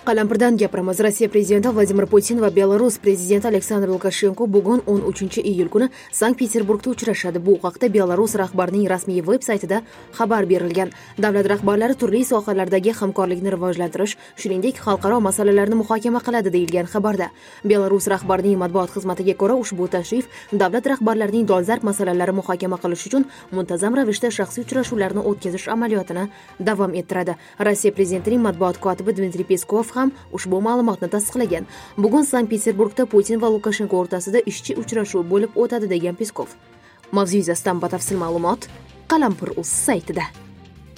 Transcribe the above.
Qalampirdan gapiramiz. Rossiya prezidenti Vladimir Putin va Belarus prezidenti Aleksandr Lukashenko bugun 13-iyul kuni Sankt-Peterburgda uchrashadi. Bu haqda Belarus rahbarining rasmiy veb-saytida xabar berilgan. Davlat rahbarlari turli sohalardagi hamkorlikni rivojlantirish, shuningdek, xalqaro masalalarni muhokama qiladi deyilgan xabarda. Belarus rahbarining matbuot xizmatiga ko'ra, ushbu tashrif davlat rahbarlarining dolzarb masalalari muhokama qilish uchun muntazam ravishda shaxsiy uchrashuvlarni o'tkazish amaliyotini davom ettiradi. Rossiya prezidentining matbuot kotibi Dmitriy Peskov ham ushbu ma'lumotni tasdiqlagan. Bugun Sankt-Peterburgda Putin va Lukashenko o'rtasida ishchi uchrashuv bo'lib o'tadi degan Peskov. Mavzu yuzasidan batafsil ma'lumot Qalampir.uz saytida.